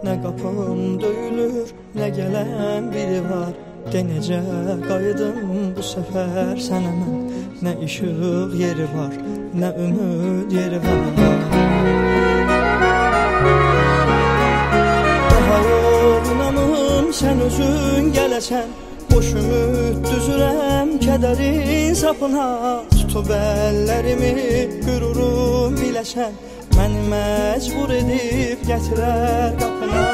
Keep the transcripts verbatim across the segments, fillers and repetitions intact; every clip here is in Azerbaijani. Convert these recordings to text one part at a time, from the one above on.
nə qapım döyülür, nə gələn biri var. De necə qayıdım bu səfər sənə mən. Nə işıq yeri var, nə ümid yeri var. Daha yolunamım, sən özün gələsən. Boş ümid düzürəm kədərin sapına. Tutub əllərimi, qürurum biləsən. Məni məcbur edib gətirər qapına.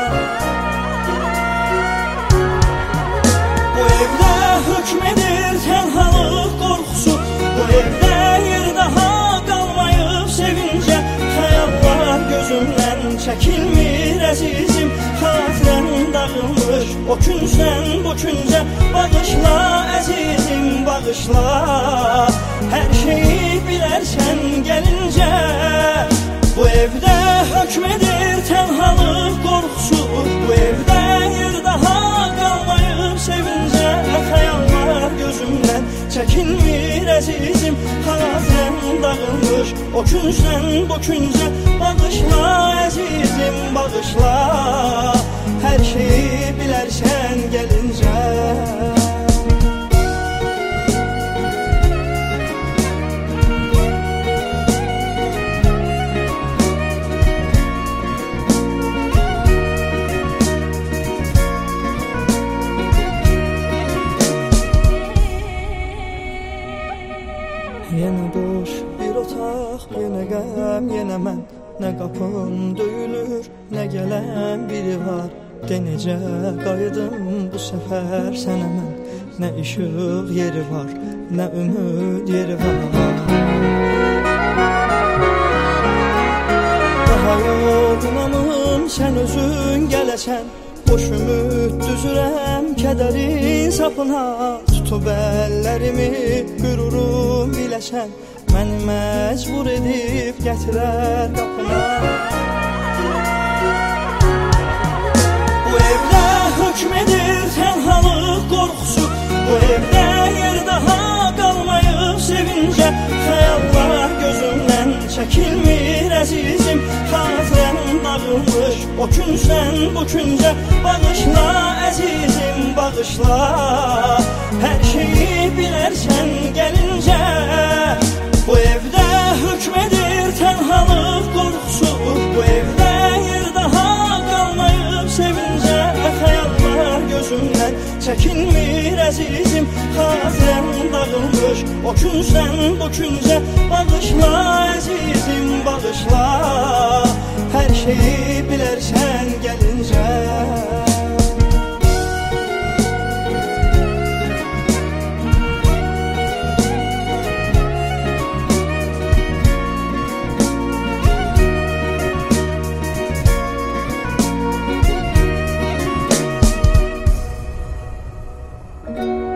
Bu evdə hökm edir tənhalıq qorxusu. Bu evdə yer daha qalmayıb sevincə. Xəyallar gözümdən çəkilmir əzizim. Xatirəm dağılmış o küncdən bu küncə. Bağışla əzizim, bağışla. Hər şeyi bilərsən gəlincə. Bu evdə hökm edir tənhalıq qorxusu. Bu evdə yer daha qalmayıb sevincə. Xəyallar gözümdən çəkilmir əzizim. Xatirəm dağılmış o küncdən bu küncə. Bağışla əzizim, bağışla. Hər şeyi bilərsən gəlincə. Yenə boş bir otaq, yenə qəm, yenə mən. Nə qapım döyülür, nə gələn biri var. De necə qayıdım bu səfər sənə mən. Nə işıq yeri var, nə ümid yeri var. Daha yolunamım, sən özün gələsən. Boş ümid düzürəm kədərin sapına. Tutub əllərimi, qürurum biləsən. Məni məcbur edib gətirər qapına. Bu evdə hökm edir tənhalıq qorxusu. Bu evdə yer daha qalmayıb sevincə. Xəyallar gözümdən çəkilmir əzizim. Xatirəm dağılmış o küncdən bu küncə. Bağışla əzizim, bağışla. Hər şeyi bilərsən gəlincə. Bu evdə hökm edir tənhalıq qorxusu. Bu evdə yer daha qalmayıb sevincə. Xəyallar gözümdən çəkilmir əzizim. Xatirəm dağılmış o küncdən bu küncə. Bağışla əzizim, bağışla. Hər şeyi bilərsən gəlincə. Thank you.